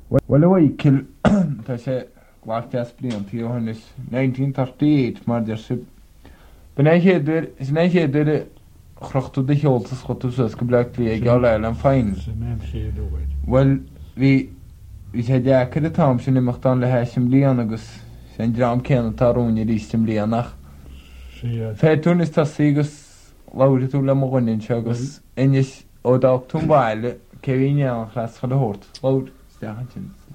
Well away kill tá sé gláteas blion tí is 1938 mar der sib. Ben héidir is né héidir chrochtú de heoltas chotas go bleach lí ag gáil an féin. Well hí sé deachar a tám sin imachán le heisim líon agus sé drám céan tarúne rístim líanach. Féún is tá sígus láir tú le mhainn se agus inis ó dáach tún bhaile céhíine an chlas chu a hort. Láir steachan sin.